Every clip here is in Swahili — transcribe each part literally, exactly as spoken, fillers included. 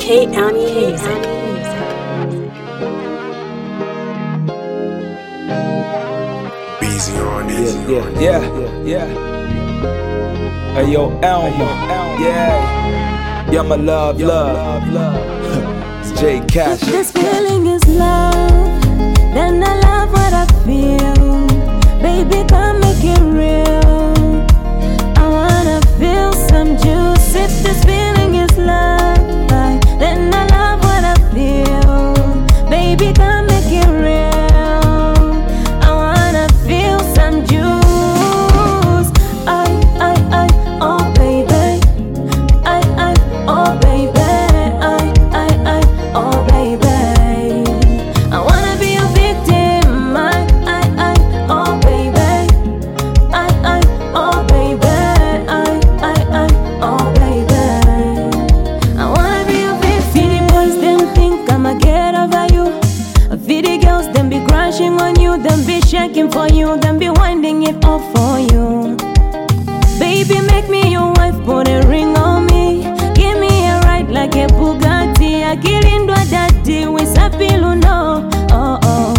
K M E Music. Busy on it. Yeah, yeah, yeah, yeah. Hey yo, Elmo, yeah. Yeah, my love, love, love. It's J Cash. If this feeling is love, then I love what I feel. Baby, come make it real. I wanna feel some juice. If this feeling is love, then I love what I feel. Baby, come make it real. I wanna feel some juice. I, I, I, oh baby. I, I, oh baby. I, I, I, oh baby. I wanna be a victim. I, I, I, oh baby. I, I, oh baby. I, I, I, oh baby. I wanna be a victim. City boys, them think I'ma get over you. City girls, them be crashing on you. Them be shaking for you. Them be winding it all for you. Baby, make me your wife, put a ring on me. Give me a ride like a Bugatti. Akilindwa daddy, we sapilu no. Oh oh.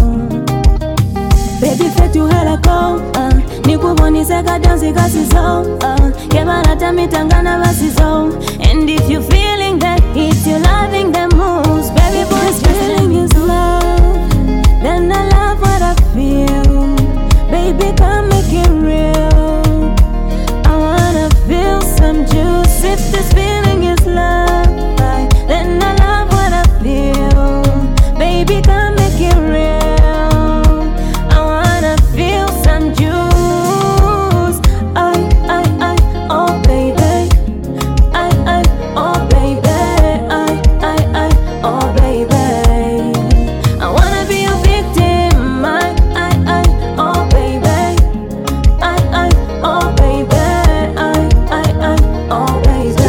Baby, fet you hella go. Uh, Nikuboni seka dansi kasizo. Uh, Kebana tamitangana basizo. And if you feeling that heat, you loving the moves. Baby boy, this feeling is love. Then I love what I feel. Baby, come make it real. I wanna feel some juice. If this feeling is love, then I love what I feel. Baby, come make it real. I wanna feel some juice. I, I, I, oh baby. I, I, oh baby. I, I, I, oh baby. I wanna be a victim. I, I, I, oh baby. I, I, oh baby. I, I, I, oh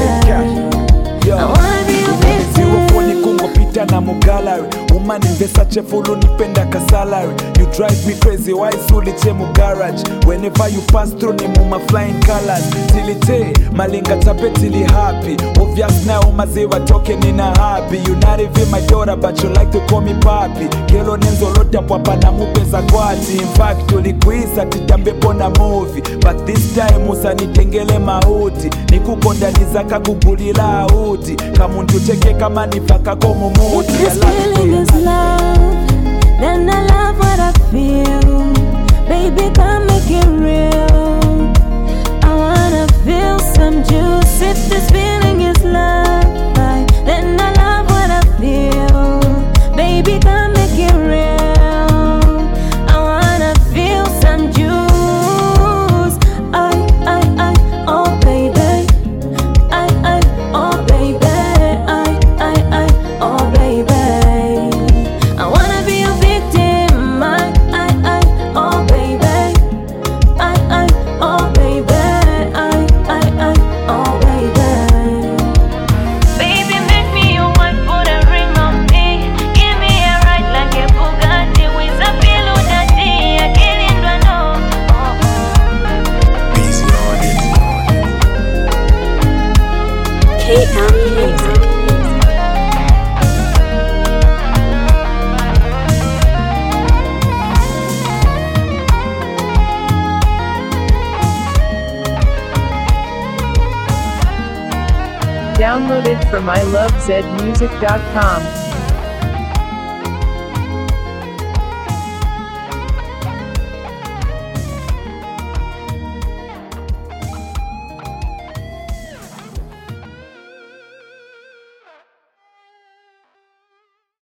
baby. I wanna be a victim. Siwafoni kungo pita na mugalari. Woman investa chefulu nipenda ka salary. You drive me crazy, why suli che mu garage. Whenever you pass through ni muma flying colors. Tilite, malinga tapeti li happy. Obvious now maziwa toke nina happy. You not even my daughter but you like to call me papi. Kelo nenzo lota papa na mupeza kwati. In fact ulikuisa titambe pona movie. But this time usanitengele mauti. Nikukonda nizaka kugulila auti. Kamuntu cheke kama nifaka komu muti. If this feeling is love, then I love what I feel. Baby, come make it real. I wanna feel some juice. If this feeling is love, then I love what I feel. Baby, come make it real. I wanna feel some juice. I, I, I, oh baby. I, I, oh baby. I, I, I, oh baby. I wanna be a victim. I, I, I, oh baby. I, I, oh baby. I, I, I, oh baby. Baby, make me your wife, put a ring on me. Give me a ride like a Bugatti with a pillow daddy. Akilindwa no. Busy on it. K M E Music. Downloaded from I love zed music dot com.